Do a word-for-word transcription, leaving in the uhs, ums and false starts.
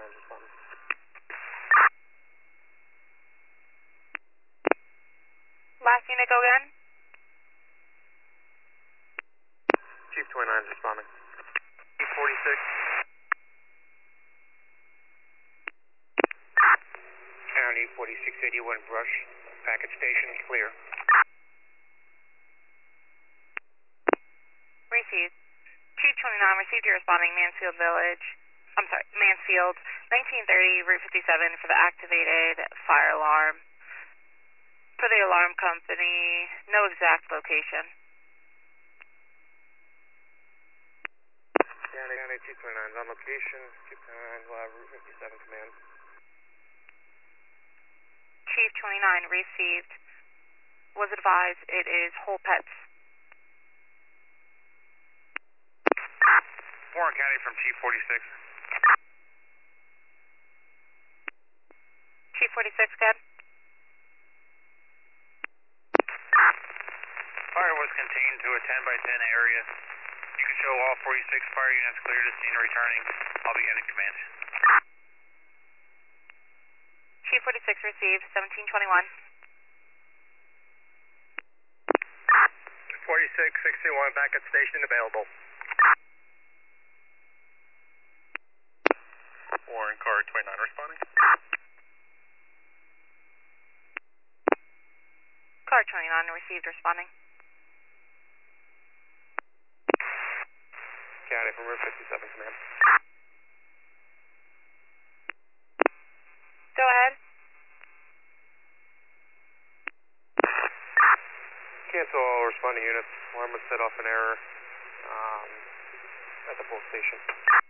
twenty-nine responding. Last unit, go again. Chief twenty-nine is responding. Chief forty-six. County forty-six eighty-one Brush. Packet station clear. Received. Chief twenty-nine received your responding Mansfield Village. I'm sorry, Mansfield, nineteen thirty, Route fifty-seven for the activated fire alarm. For the alarm company, no exact location. County, County Chief twenty-nine is on location. Chief twenty-nine will have Route fifty-seven command. Chief twenty-nine received. Was advised it is Whole Pets. Warren County from Chief forty-six. Chief forty-six, good. Fire was contained to a ten by ten area. You can show all forty-six fire units clear to scene returning. I'll be getting command. Chief forty-six received, seventeen twenty-one. forty-six sixty-one, back at station available. Warren car twenty-nine responding. Car twenty-nine received, responding. County from Route fifty-seven command. Go ahead. Cancel all responding units. Alarm was set off an error um, at the full station.